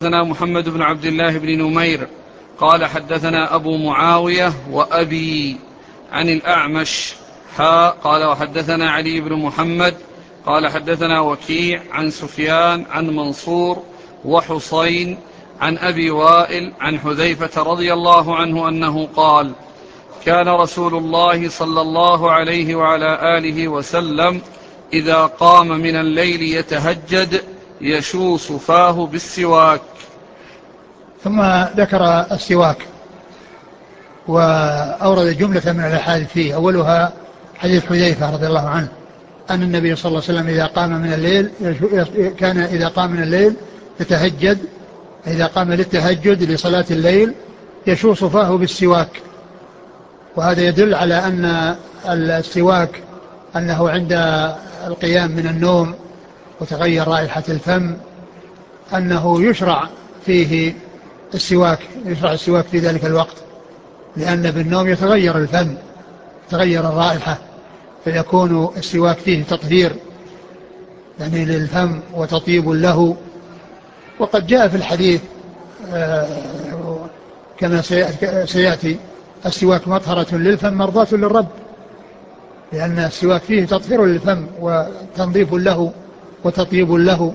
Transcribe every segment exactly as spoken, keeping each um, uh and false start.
حدثنا محمد بن عبد الله بن نمير قال حدثنا أبو معاوية وأبي عن الأعمش حا قال وحدثنا علي بن محمد قال حدثنا وكيع عن سفيان عن منصور وحصين عن أبي وائل عن حذيفة رضي الله عنه أنه قال: كان رسول الله صلى الله عليه وعلى آله وسلم إذا قام من الليل يتهجد يشوص فاه بالسواك. ثم ذكر السواك وأورد جملة من الأحاديث فيه. أولها حديث حذيفة رضي الله عنه أن النبي صلى الله عليه وسلم إذا قام من الليل كان إذا قام من الليل يتهجد، إذا قام للتهجد لصلاة الليل يشوص فاه بالسواك. وهذا يدل على أن السواك أنه عند القيام من النوم وتغير رائحة الفم أنه يشرع فيه السواك، يشرع السواك في ذلك الوقت، لأن بالنوم يتغير الفم، تغير الرائحة، فيكون السواك فيه تطهير يعني للفم وتطيب له. وقد جاء في الحديث كما سيأتي السواك مطهرة للفم مرضاة للرب، لأن السواك فيه تطهير للفم وتنظيف له وتطيب له.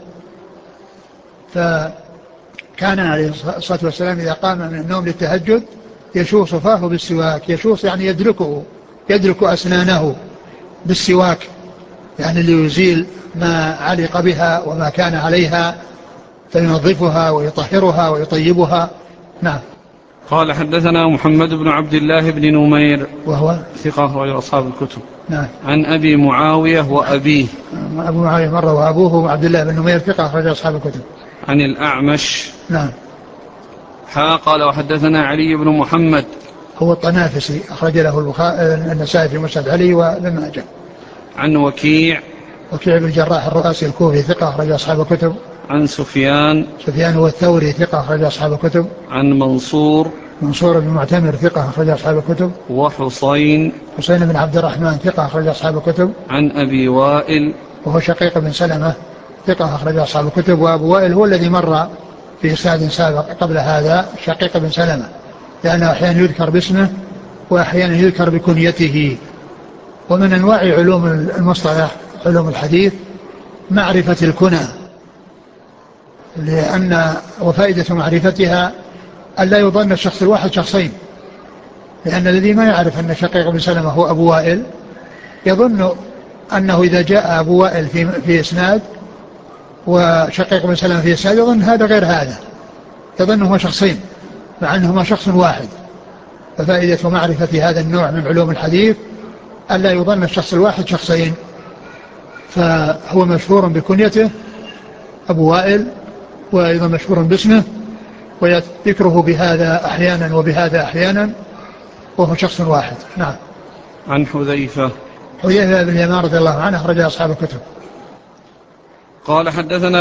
فكان عليه الصلاة والسلام إذا قام من النوم للتهجد يشوص فاه بالسواك، يشوص يعني يدلكه، يدلك أسنانه بالسواك، يعني ليزيل ما علق بها وما كان عليها فينظفها ويطهرها ويطيبها. نعم. قال حدثنا محمد بن عبد الله بن نمير وهو ثقة أخرج أصحاب الكتب. نعم. عن أبي معاوية وأبيه. أبو معاوية مرة وأبوه عبد الله بن نمير ثقة أخرج أصحاب الكتب. عن الأعمش. نعم. حا قال وحدثنا علي بن محمد هو الطنافسي أخرج له البخاري النسائي في مسند علي وابن ماجه. عن وكيع. وكيع بن الجراح الرؤاسي الكوفي ثقة أخرج أصحاب الكتب. عن سفيان. سفيان هو الثوري ثقة أخرج أصحاب الكتب. عن منصور. منصور بن معتمر ثقة أخرج أصحاب الكتب. وحصين. حسين بن عبد الرحمن ثقة أخرج أصحاب الكتب. عن أبي وائل وهو شقيق بن سلمة ثقة أخرج أصحاب الكتب. وأبو وائل هو الذي مر في إسناد سابق قبل هذا، شقيق بن سلمة، لأنه أحيانا يذكر باسمه وأحيانا يذكر بكنيته. ومن أنواع علوم المصطلح علوم الحديث معرفة الكنى، لأن وفائدة معرفتها ألا يظن الشخص الواحد شخصين، لأن الذي ما يعرف أن شقيق بن سلمة هو أبو وائل يظن أنه إذا جاء أبو وائل في, في إسناد وشقيق بن سلمة في إسناد يظن هذا غير هذا، يظنهما شخصين مع أنهما شخص واحد. ففائدة معرفة هذا النوع من علوم الحديث ألا يظن الشخص الواحد شخصين. فهو مشهور بكنيته أبو وائل، وأيضا مشهور باسمه، ويذكره بهذا أحيانا وبهذا أحيانا، وهو شخص واحد. نعم. عن حذيفة. حذيفة بن اليمان رضي الله عنه أخرج أصحاب الكتب. قال حدثنا